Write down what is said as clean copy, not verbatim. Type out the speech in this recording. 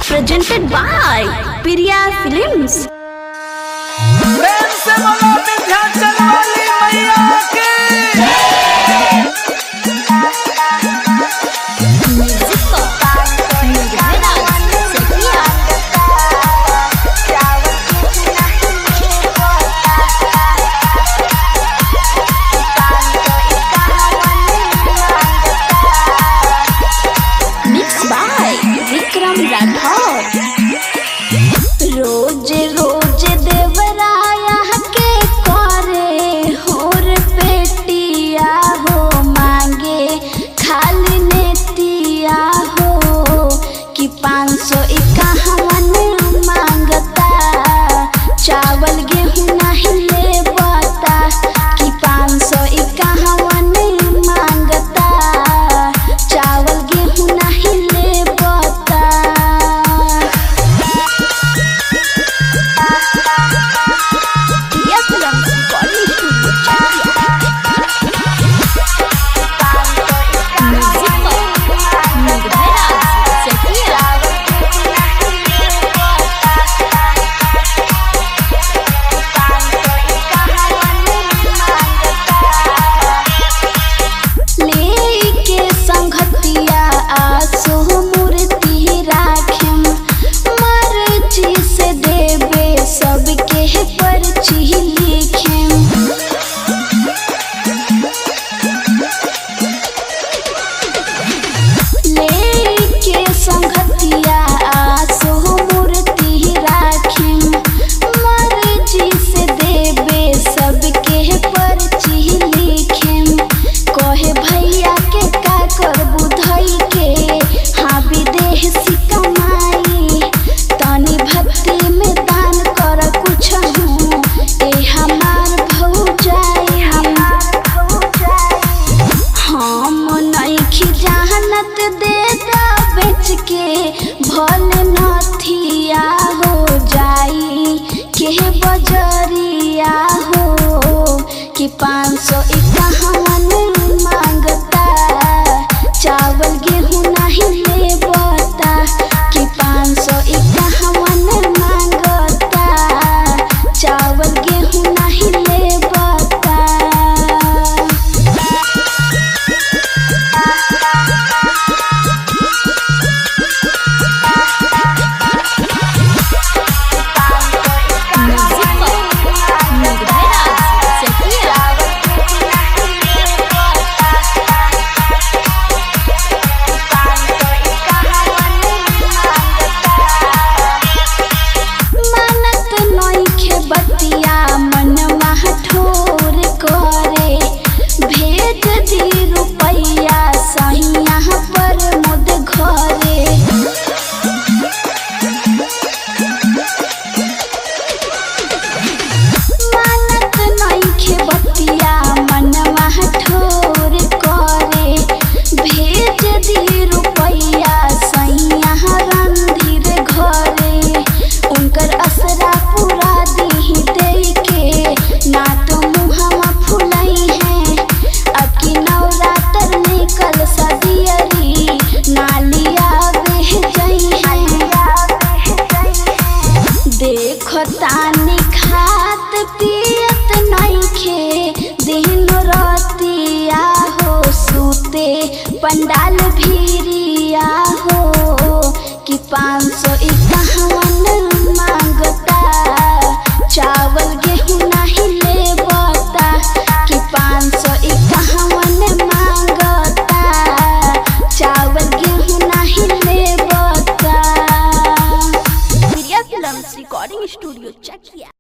presented by Priya Films. प्रेम से बोलो विंध्याचल वाली मैया की। Mixed by Vikram Rathod. रोज रोज देवराया के करे होर पेटिया हो मांगे खाली नेतिया हो कि 551 मांगता चावल गेहूं नहीं लेवता कि 551 मांगता चावल गेहूं नहीं लेवता। भल नथिया हो जाई के बजरिया हो कि 551 मांगता चावल गेहूं नहीं लेवता कि 551 मांगता चावल गेहूं नहीं लेवता। तानी खात पियत नइखे दिन रतिया हो सूते पंडाल भीरिया हो कि 551 मांगता चावल गेहूं नहीं लेवता कि 551 मांगता चावल गेहूं नहीं लेवता। प्रिया फिल्म्स रिकॉर्डिंग स्टूडियो चकिया।